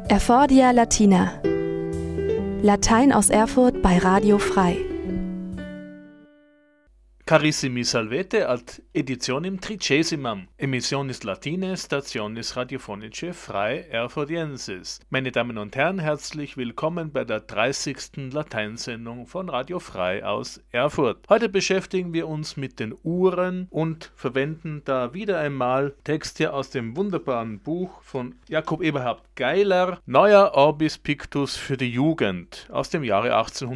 Erfordia Latina. Latein aus Erfurt bei Radio Frei. Carissimi salvete ad editionem 30. Emissionis Latinae Stationis Radiofonicae Frei Erfordiensis. Meine Damen und Herren, herzlich willkommen bei der 30. Lateinsendung von Radio Frei aus Erfurt. Heute beschäftigen wir uns mit den Uhren und verwenden da wieder einmal Texte aus dem wunderbaren Buch von Jakob Eberhard Geiler, Neuer Orbis Pictus für die Jugend aus dem Jahre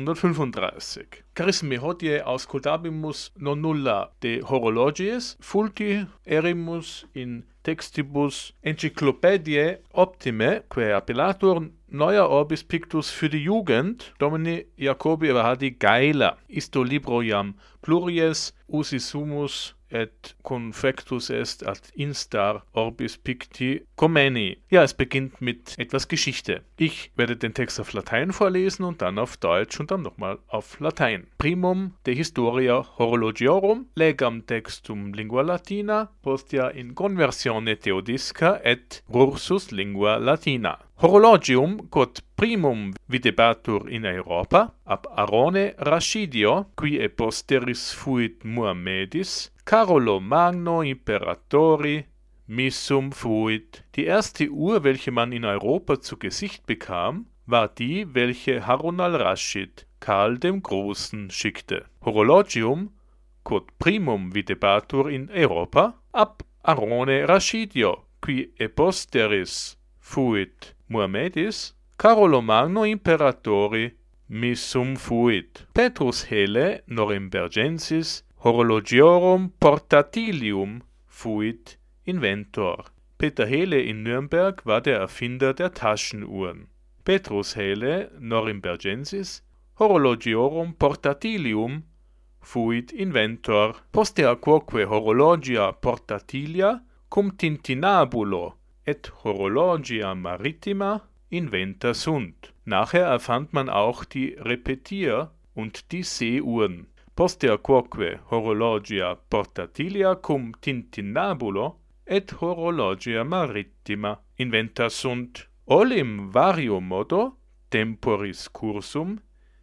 1835. Carissimi hodie auscultabimus non nulla de horologies, fulti erimus in textibus encyclopediae optime, quae appellatur Neuer Orbis Pictus für die Jugend, Domini Jacobi Eberhardi Geiler. Isto libro iam pluries usi sumus et confectus est ad instar Orbis Picti commeni. Ja, es beginnt mit etwas Geschichte. Ich werde den Text auf Latein vorlesen und dann auf Deutsch und dann nochmal auf Latein. Primum de Historia Horologiorum, legam textum lingua latina, postea in conversione theodisca et rursus lingua latina. Horologium quod primum videbatur in Europa, ab Arone Rascidio, qui e posteris fuit Muhammedis, Carolo Magno Imperatori, missum fuit. Die erste Uhr, welche man in Europa zu Gesicht bekam, war die, welche Harun al-Raschid, Karl dem Großen, schickte. Horologium quod primum videbatur in Europa, ab Arone Rascidio, qui e posteris fuit Muhammedis, Carolo Magno Imperatori, missum fuit. Petrus Hele Norimbergensis Horologiorum portatilium fuit inventor. Peter Hele in Nürnberg war der Erfinder der Taschenuhren. Petrus Hele Norimbergensis Horologiorum portatilium fuit inventor. Postea quoque horologia portatilia cum tintinabulo et horologia maritima inventa sunt. Nachher erfand man auch die Repetier- und die Seeuhren. Postea quoque horologia portatilia cum tintinabulo et horologia maritima inventa sunt. Olim vario modo temporis cursum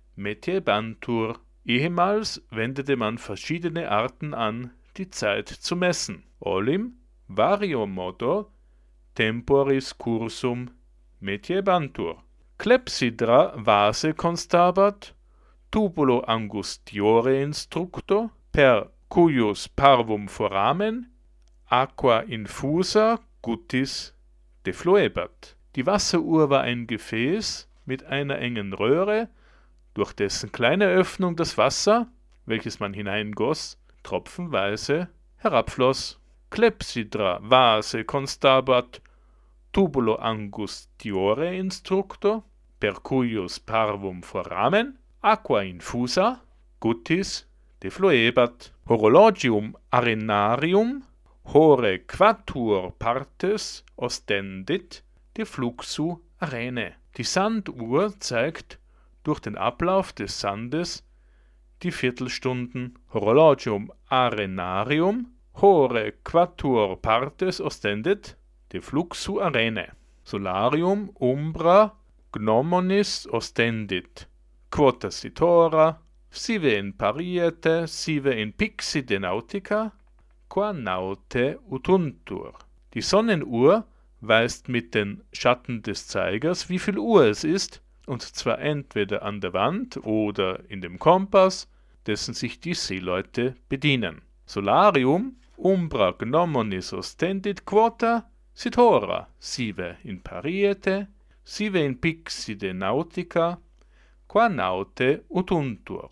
metiebantur. Ehemals wendete man verschiedene Arten an, die Zeit zu messen. Olim vario modo temporis cursum metiebantur. Clepsydra vase constabat, tubulo angustiore instructo, per cuius parvum foramen, aqua infusa guttis defluebat. Die Wasseruhr war ein Gefäß mit einer engen Röhre, durch dessen kleine Öffnung das Wasser, welches man hineingoss, tropfenweise herabfloss. Clepsydra vase constabat, tubulo angustiore instructo, per cuius parvum foramen, aqua infusa guttis defluebat. Horologium arenarium hore quattuor partes ostendit de fluxu arene. Die Sanduhr zeigt durch den Ablauf des Sandes die Viertelstunden. Horologium arenarium hore quattuor partes ostendit de fluxu arene. Solarium umbra gnomonis ostendit. Quota sitora, sive in pariete, sive in pixi de nautica, qua naute utuntur. Die Sonnenuhr weist mit den Schatten des Zeigers, wie viel Uhr es ist, und zwar entweder an der Wand oder in dem Kompass, dessen sich die Seeleute bedienen. Solarium umbra gnomonis ostendit quota sitora, sive in pariete, sive in pixi de nautica, qua naute utuntur.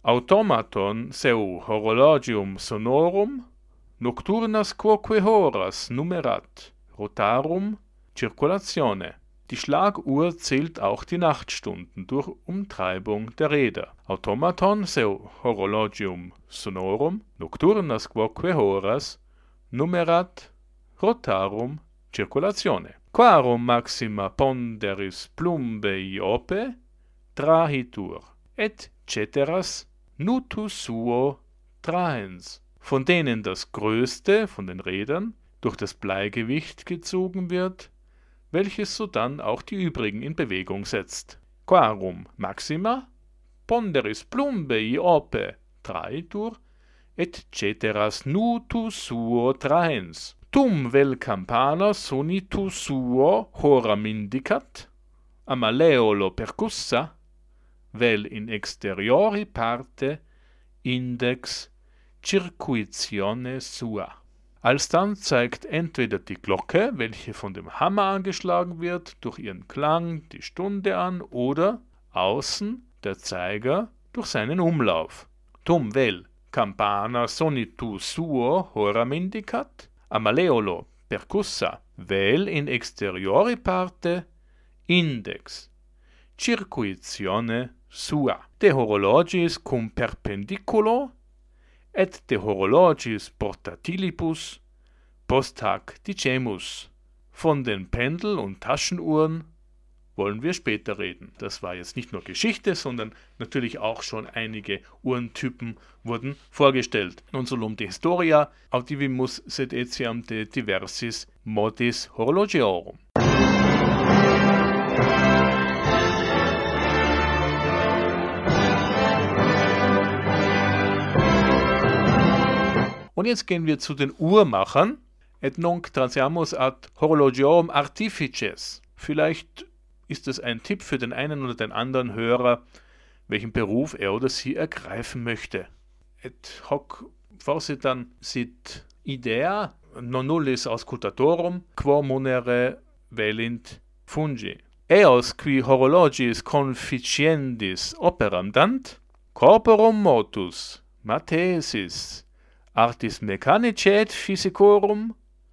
Automaton seu horologium sonorum nocturnas quoque horas numerat, rotarum circulatione. Die Schlaguhr zählt auch die Nachtstunden durch Umtreibung der Räder. Automaton seu horologium sonorum nocturnas quoque horas numerat, rotarum circulatione. Quarum maxima ponderis plumbe iope trahitur, et ceteras nutus suo trahens. Von denen das Größte von den Rädern durch das Bleigewicht gezogen wird, welches sodann auch die übrigen in Bewegung setzt. Quarum maxima, ponderis plumbei ope traitur, et ceteras nutus suo traens. Tum vel campana sonitus suo horam indicat, a maleolo percussa, vel in exteriori parte index circuitione sua. Alsdann zeigt entweder die Glocke, welche von dem Hammer angeschlagen wird, durch ihren Klang die Stunde an, oder außen der Zeiger durch seinen Umlauf. Tum vel campana sonitus suo horam indicat, a maleolo percussa, vel in exteriori parte index circuitione sua. De horologis cum perpendiculo et de horologis portatilibus post hac dicemus. Von den Pendel- und Taschenuhren wollen wir später reden. Das war jetzt nicht nur Geschichte, sondern natürlich auch schon einige Uhrentypen wurden vorgestellt. Non solum de historia audivimus sed etiam de diversis modis horologiorum. Und jetzt gehen wir zu den Uhrmachern. Et nunc transiamus ad horologiorum artifices. Vielleicht ist es ein Tipp für den einen oder den anderen Hörer, welchen Beruf er oder sie ergreifen möchte. Et hoc forsitan sit idea non nullis auscultatorum quo munere velint fungi. Eos qui horologis conficiendis operam dant, corporum motus, matesis, artis mechanicae et physicorum,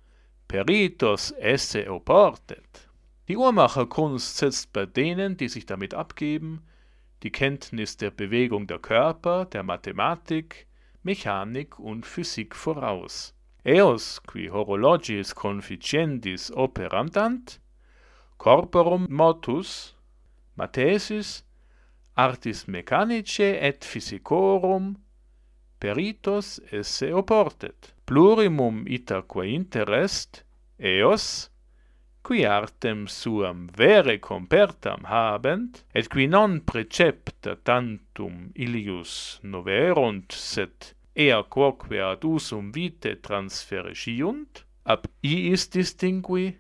peritos esse oportet. Die Uhrmacherkunst setzt bei denen, die sich damit abgeben, die Kenntnis der Bewegung der Körper, der Mathematik, Mechanik und Physik voraus. Eos qui horologis conficiendis operam dant, corporum motus, matesis, artis mechanicae et physicorum, peritos esse oportet. Plurimum itaque interest, eos, qui artem suam vere compertam habent, et qui non precepta tantum illius noverunt, sed ea quoque ad usum vitae transferesciunt, ab iis distingui,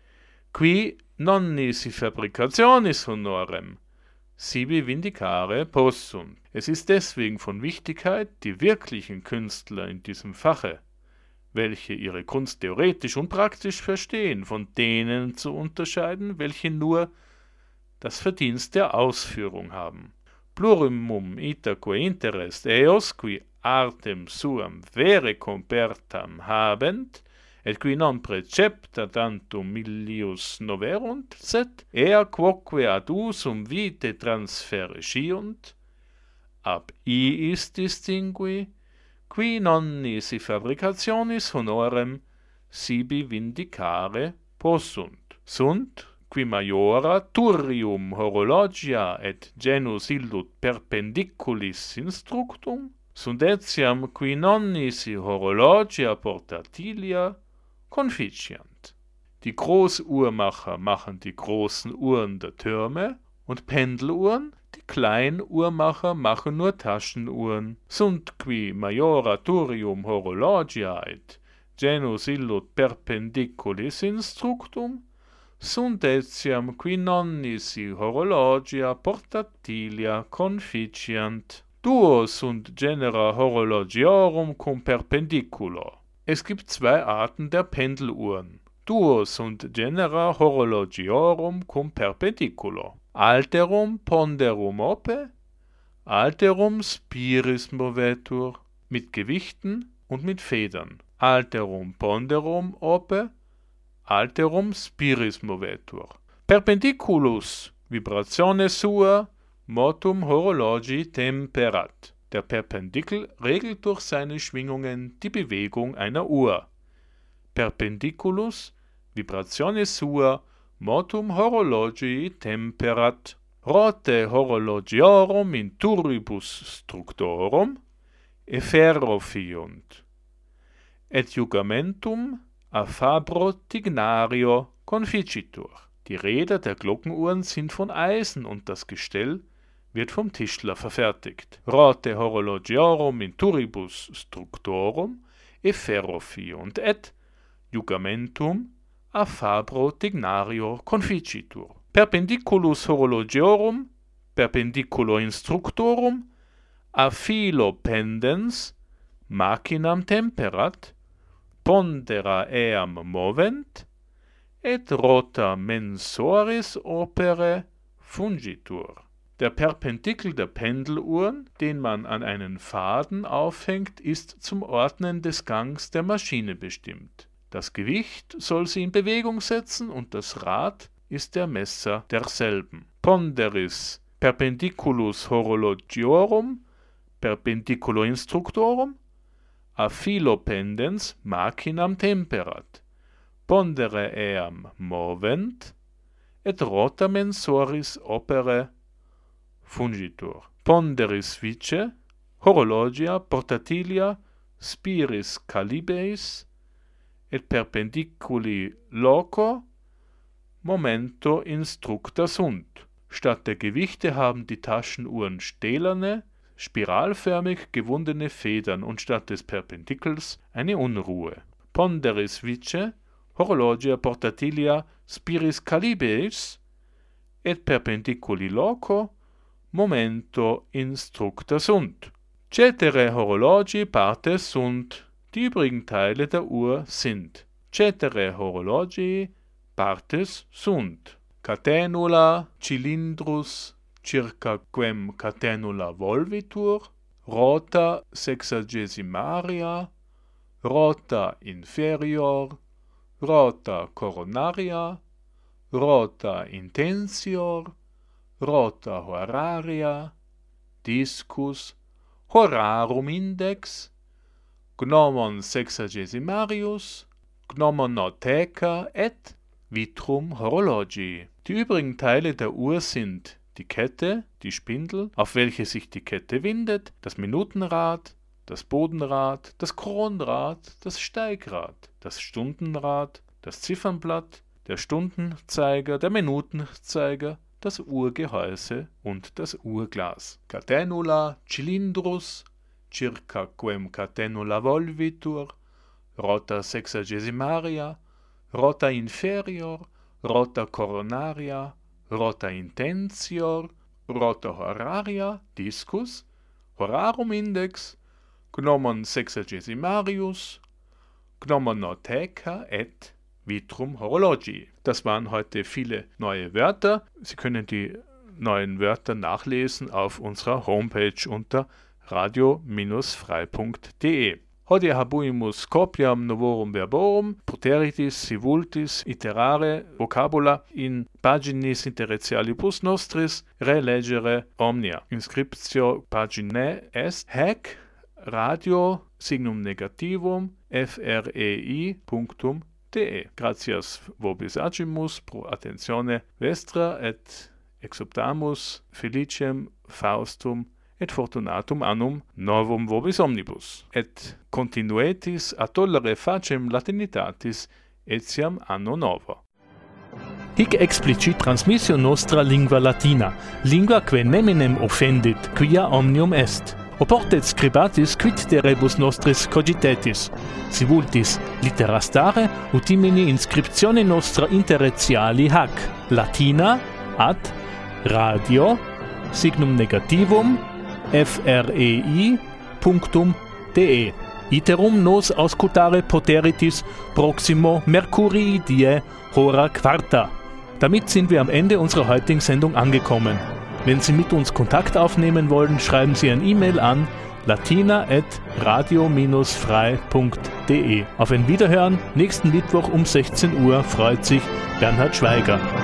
qui non nisi fabricationis honorem, sibi vindicare possunt. Es ist deswegen von Wichtigkeit, die wirklichen Künstler in diesem Fache, welche ihre Kunst theoretisch und praktisch verstehen, von denen zu unterscheiden, welche nur das Verdienst der Ausführung haben. Plurimum itaque interest eos qui artem suam vere compertam habent, et qui non precepta tantum illius noverunt, sed ea quoque ad usum vitae transferesciunt, ab iis distingui, qui non nisi fabricationis honorem sibi vindicare possunt. Sunt, qui maiora turrium horologia et genus illut perpendiculis instructum, sunt etiam qui non nisi horologia portatilia conficiant. Die Großuhrmacher machen die großen Uhren der Türme und Pendeluhren, die Kleinuhrmacher machen nur Taschenuhren. Sunt qui maiora turrium horologia et genus illut perpendiculis instructum, sunt etiam qui non nisi horologia portatilia conficiant. Duo sunt genera horologiorum cum perpendiculo. Es gibt zwei Arten der Pendeluhren. Duo sunt genera horologiorum cum perpendiculo. Alterum ponderum ope, alterum spiris movetur, mit Gewichten und mit Federn. Alterum ponderum ope, alterum spiris movetur. Perpendiculus vibratione sua motum horologi temperat. Der Perpendikel regelt durch seine Schwingungen die Bewegung einer Uhr. Perpendiculus vibratione sua motum horologi temperat. Rote horologiorum in turribus structorum efferro fiunt, et jugamentum a fabbro tignario conficitur. Die Räder der Glockenuhren sind von Eisen und das Gestell wird vom Tischler verfertigt. Rote horologiorum in turibus structorum e ferro fiunt et jugamentum a fabro dignario conficitur. Perpendiculus horologiorum perpendiculo instructorum a filo pendens machinam temperat pondera eam movent et rota mensoris opere fungitur. Der Perpendikel der Pendeluhren, den man an einen Faden aufhängt, ist zum Ordnen des Gangs der Maschine bestimmt. Das Gewicht soll sie in Bewegung setzen und das Rad ist der Messer derselben. Ponderis perpendiculus horologiorum perpendiculo instructorum a filo pendens machinam temperat pondere eam movent et rota mensoris opere fungitur. Ponderis vice horologia portatilia spiris calibeis et perpendiculi loco momento instructa sunt. Statt der Gewichte haben die Taschenuhren stählerne, spiralförmig gewundene Federn und statt des Perpendikels eine Unruhe. Ponderis vice horologia portatilia spiris calibeis et perpendiculi loco momento instructa sunt. Cetere horologi partes sunt. Die übrigen Teile der Uhr sind. Cetere horologi partes sunt. Catenula cylindrus circa quem catenula volvitur, rota sexagesimaria, rota inferior, rota coronaria, rota intensior, rota horaria, discus, horarum index, gnomon sexagesimarius, gnomonotheca et vitrum horologi. Die übrigen Teile der Uhr sind die Kette, die Spindel, auf welche sich die Kette windet, das Minutenrad, das Bodenrad, das Kronrad, das Steigrad, das Stundenrad, das Ziffernblatt, der Stundenzeiger, der Minutenzeiger, das Uhrgehäuse und das Uhrglas. Catenula cylindrus circa quem catenula volvitur, rota sexagesimaria, rota inferior, rota coronaria, rota intensior, rota horaria, discus, horarum index, gnomon sexagesimarius, gnomonotheca et vitrum horologi. Das waren heute viele neue Wörter. Sie können die neuen Wörter nachlesen auf unserer Homepage unter radio-frei.de. Hodie habuimus copiam novorum verborum, poteritis, si vultis, iterare, vocabula in paginis interetialibus nostris, relegere omnia. Inscriptio paginae est haec radio signum negativum frei.de. Gratias vobis agimus pro attentione vestra et exoptamus felicem faustum et fortunatum annum novum vobis omnibus, et continuetis a tollere facem latinitatis etiam anno novo. Hic explicit transmissio nostra lingua latina, lingua quae neminem offendit, quia omnium est. Oportet scribatis quid de rebus nostris cogitetis, si vultis littera stare utimini inscriptione nostra interetiali hac, latina ad radio signum negativum frei.de. Iterum nos auscultare poteritis proximo Mercurii die hora quarta. Damit sind wir am Ende unserer heutigen Sendung angekommen. Wenn Sie mit uns Kontakt aufnehmen wollen, schreiben Sie ein E-Mail an latina@radio-frei.de. Auf ein Wiederhören nächsten Mittwoch um 16 Uhr freut sich Bernhard Schweiger.